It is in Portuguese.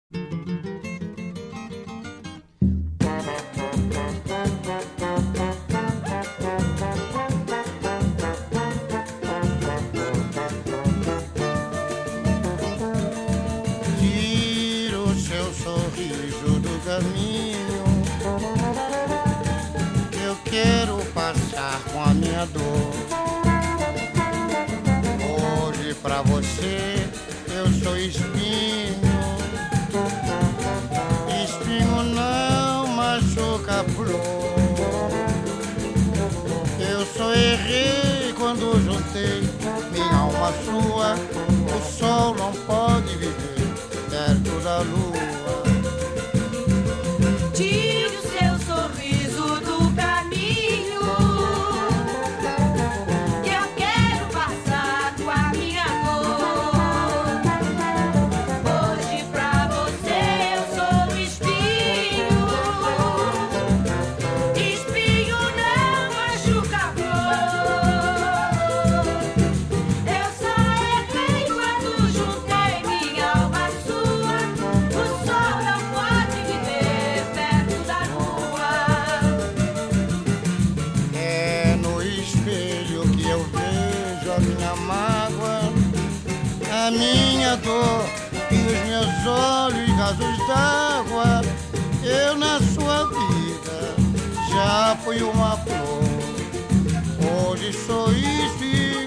Tira o seu sorriso do caminho, eu quero passar com a minha dor. Hoje pra você eu sou espinho, espinho não machuca a flor. Eu só errei quando juntei minha alma à sua. O sol não pode viver perto da lua. Tire o seu sorriso do caminho, que eu quero passar com a minha dor. Hoje pra você eu sou espinho, espinho não machuca a flor. Eu só errei quando juntei minha alma à sua. O sol não pode viver perto da lua. É no espelho que eu vejo a minha mágoa, a minha dor e os meus olhos rasos d'água. Eu na sua vida já fui uma flor, hoje sou espinho.